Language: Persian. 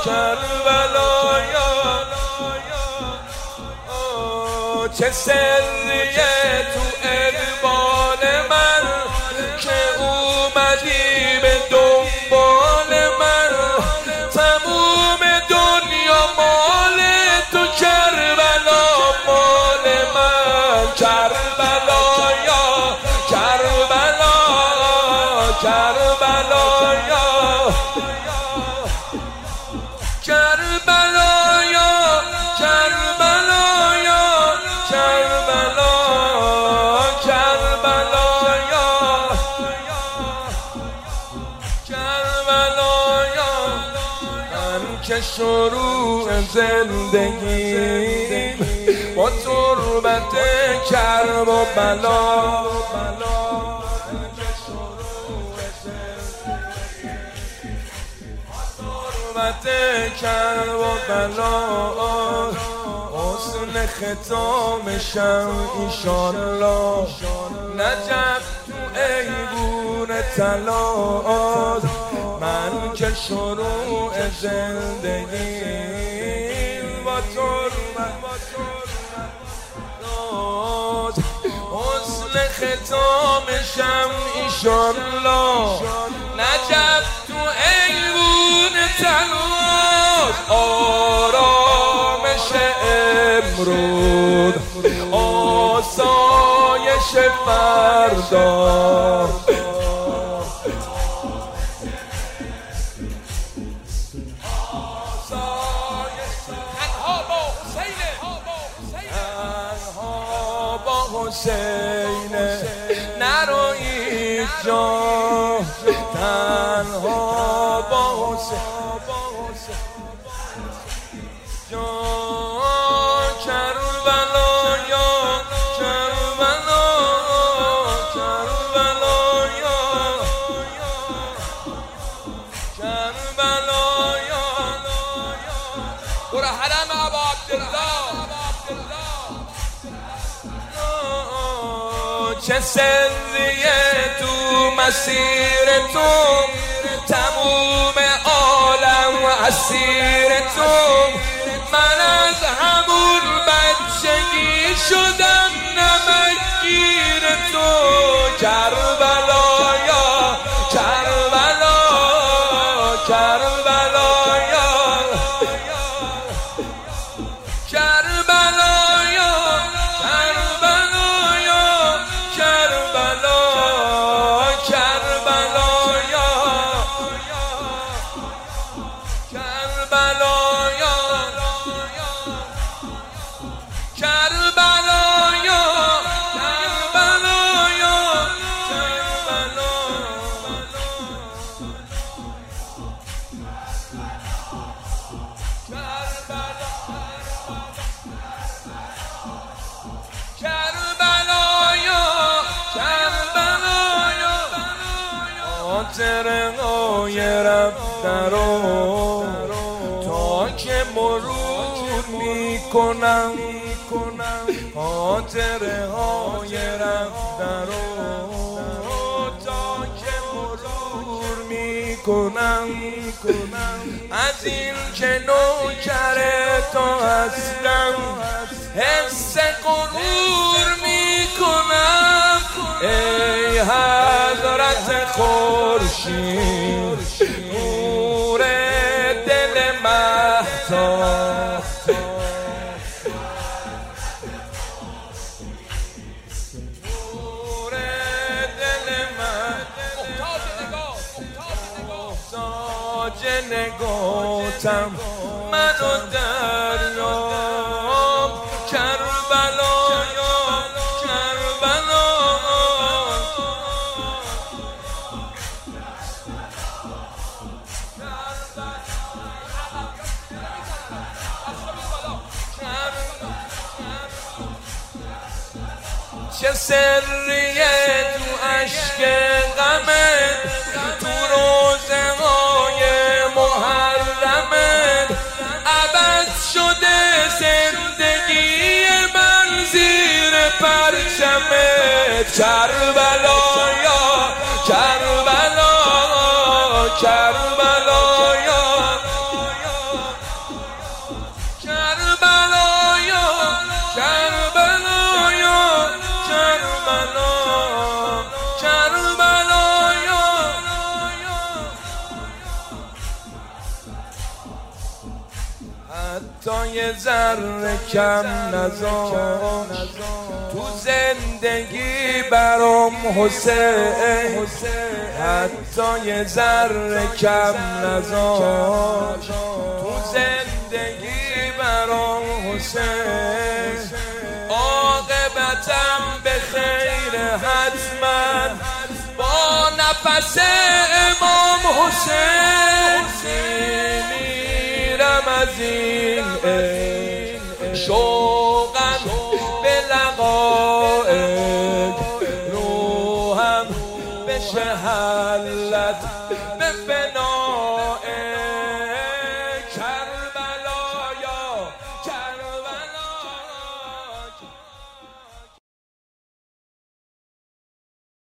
کربلایا چه سریه تو اقبال من که اومدی به دنبال من تموم دنیا مال تو کربلا مال من کربلایا کربلا کربلایا کربلایا کربلایا کربلا کربلایا کربلایا من که شروع زندگی با تربت کرب و بلا کرب و بلا حسن ختامشم ایشالله نجف تو ایوون طلا من که شروع زندگی با تربت حسن ختامشم ایشالله نجف تو ایوون تنوز آرامش امروز آسایش فردا تنها با حسین نرو اینجا تنها با حسین کربلایا کربلا کربلایا کربلایا برو حرم ابا عبدالله چه سریه تو مسیر تو تموم عالم اسیر تو من از همون بچگی شدم نمکگیر تو کربلایا کربلا کربلایا کربلایا کربلایا کربلا کربلایا کربلایا کربلایا کربلایا کربلایا کربلایا خاطره های رفته رو تا که مرور میکنم خاطره های رفته رو تا که مرور میکنم از این که نوکر تو هستم حس غرور میکنم ای حضرت خورشید نور دل مهتاب نور دل محتاج نگاهتم منو دریاب کربلایا کربلا چه سریه تو عشق غمت تو روزه های محرمت عبث شده زندگی من زیر پرچمت کربلایا کربلا کربلایا حتی یه ذره کم نذار تو زندگی برام حسین، حتی یه ذره کم نذار تو زندگی برام حسین. عاقبتم به خیر حتما با نفس امام حسین میرم از این شوقم به لقائک، روحم بشه حلت